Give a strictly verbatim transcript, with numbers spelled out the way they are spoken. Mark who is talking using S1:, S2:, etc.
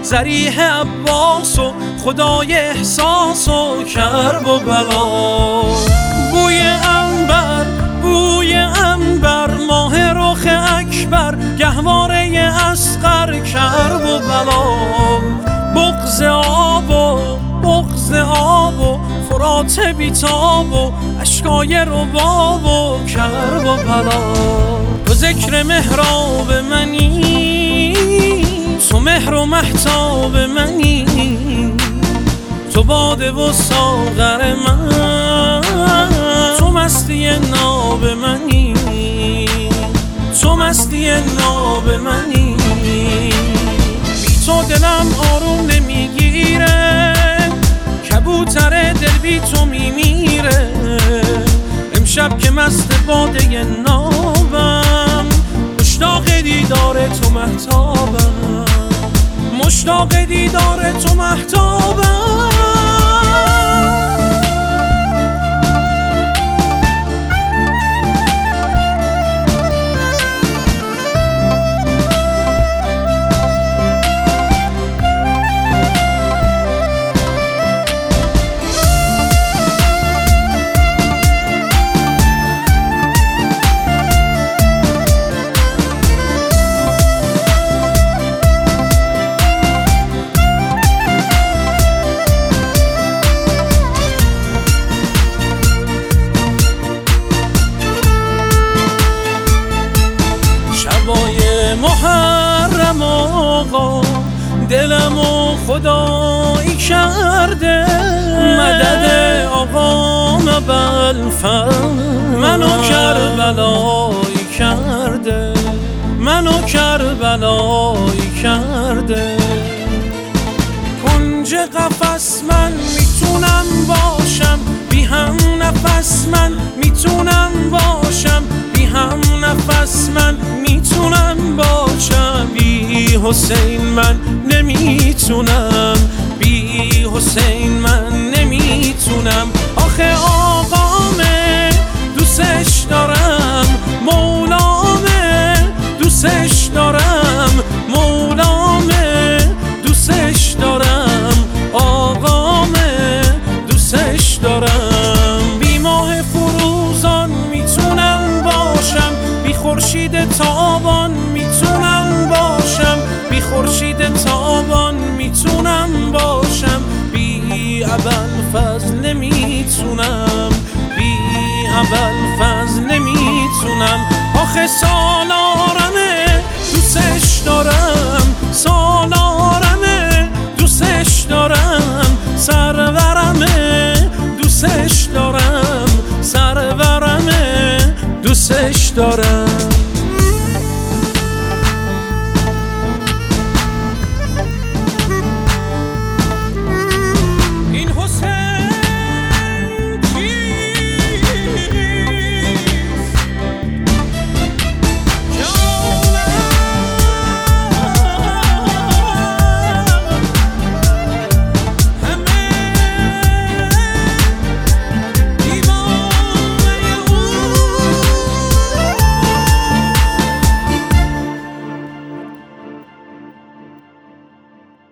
S1: ذریح عباس و خدای احساس و کرب و بلا. بوی عنبر بوی عنبر ماه رخ اکبر گهواره اصغر کرب و بلا. بغض آب و بغض آب و فرات بیتاب و اشکای رباب و کرب و بلا. تو ذکر محراب منی، تو مهر و مهتاب منی، تو باده و ساغر من، تو مستی ناب منی، تو مستی ناب منی. بی تو دلم آروم نمیگیره، کبوتر دل بی تو میمیره. امشب که مست باده نابم، مشتاق دیدار تو مهتابم، مشتاق دیدار تو مهتابم. محرم آقا دلمو خدایی کرده، مدد آقا مبلفر منو کربلایی کرده، منو کربلایی کرده. کنج قفس من میتونم باشم، بی هم نفس من میتونم باشم، بی هم نفس من میتونم باشم. بی حسین من نمیتونم، بی حسین من نمیتونم. آخه آقامه دوستش دارم، مولامه دوستش دارم، مولامه دوستش دارم، آقامه دوستش دارم. بی ماه فروزان میتونم باشم، بی خورشید تابان میتونم باشم، بی خورشید تابان میتونم باشم. بی ابوالفضل نمیتونم، بی ابوالفضل نمیتونم. آخه